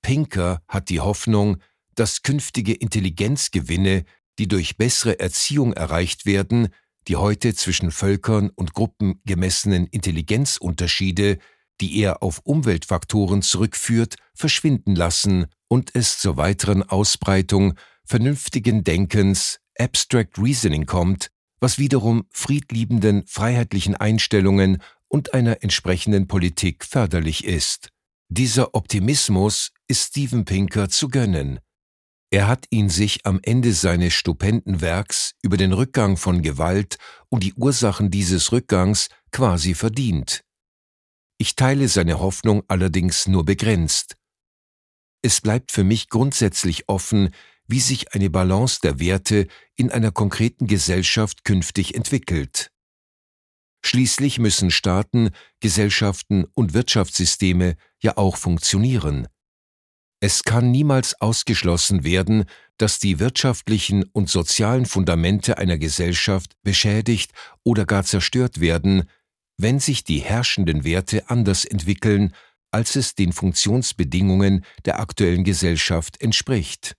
Pinker hat die Hoffnung, dass künftige Intelligenzgewinne, die durch bessere Erziehung erreicht werden, die heute zwischen Völkern und Gruppen gemessenen Intelligenzunterschiede, die er auf Umweltfaktoren zurückführt, verschwinden lassen und es zur weiteren Ausbreitung vernünftigen Denkens, Abstract Reasoning kommt, was wiederum friedliebenden, freiheitlichen Einstellungen und einer entsprechenden Politik förderlich ist. Dieser Optimismus ist Steven Pinker zu gönnen. Er hat ihn sich am Ende seines stupenden Werks über den Rückgang von Gewalt und die Ursachen dieses Rückgangs quasi verdient. Ich teile seine Hoffnung allerdings nur begrenzt. Es bleibt für mich grundsätzlich offen, wie sich eine Balance der Werte in einer konkreten Gesellschaft künftig entwickelt. Schließlich müssen Staaten, Gesellschaften und Wirtschaftssysteme ja auch funktionieren. Es kann niemals ausgeschlossen werden, dass die wirtschaftlichen und sozialen Fundamente einer Gesellschaft beschädigt oder gar zerstört werden, wenn sich die herrschenden Werte anders entwickeln, als es den Funktionsbedingungen der aktuellen Gesellschaft entspricht.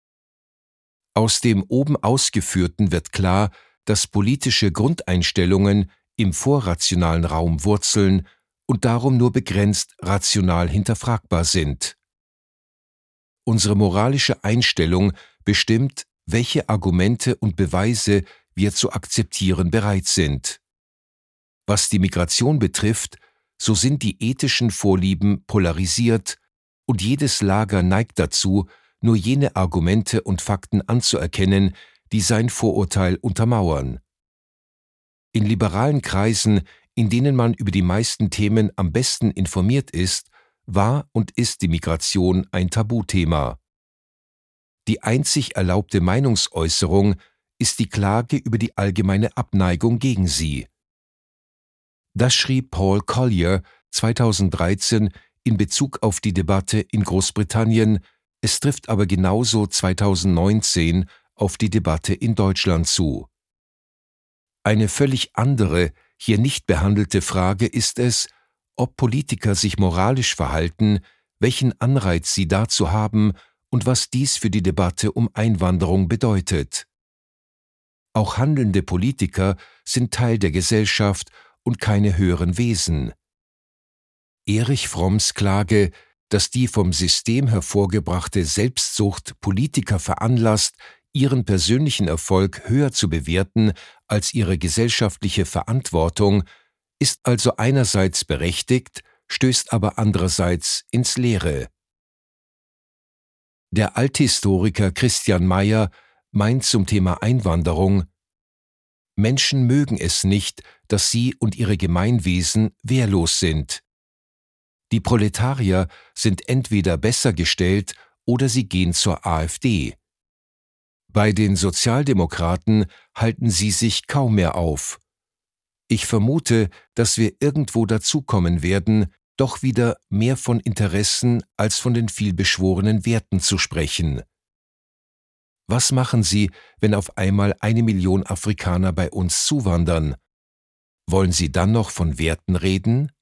Aus dem oben Ausgeführten wird klar, dass politische Grundeinstellungen im vorrationalen Raum wurzeln und darum nur begrenzt rational hinterfragbar sind. Unsere moralische Einstellung bestimmt, welche Argumente und Beweise wir zu akzeptieren bereit sind. Was die Migration betrifft, so sind die ethischen Vorlieben polarisiert und jedes Lager neigt dazu, nur jene Argumente und Fakten anzuerkennen, die sein Vorurteil untermauern. In liberalen Kreisen, in denen man über die meisten Themen am besten informiert ist, war und ist die Migration ein Tabuthema. Die einzig erlaubte Meinungsäußerung ist die Klage über die allgemeine Abneigung gegen sie. Das schrieb Paul Collier 2013 in Bezug auf die Debatte in Großbritannien, es trifft aber genauso 2019 auf die Debatte in Deutschland zu. Eine völlig andere, hier nicht behandelte Frage ist es, ob Politiker sich moralisch verhalten, welchen Anreiz sie dazu haben und was dies für die Debatte um Einwanderung bedeutet. Auch handelnde Politiker sind Teil der Gesellschaft und keine höheren Wesen. Erich Fromms Klage, dass die vom System hervorgebrachte Selbstsucht Politiker veranlasst, ihren persönlichen Erfolg höher zu bewerten als ihre gesellschaftliche Verantwortung, ist also einerseits berechtigt, stößt aber andererseits ins Leere. Der Althistoriker Christian Mayer meint zum Thema Einwanderung: Menschen mögen es nicht, dass sie und ihre Gemeinwesen wehrlos sind. Die Proletarier sind entweder besser gestellt oder sie gehen zur AfD. Bei den Sozialdemokraten halten sie sich kaum mehr auf. Ich vermute, dass wir irgendwo dazukommen werden, doch wieder mehr von Interessen als von den vielbeschworenen Werten zu sprechen. Was machen Sie, wenn auf einmal 1 Million Afrikaner bei uns zuwandern? Wollen Sie dann noch von Werten reden?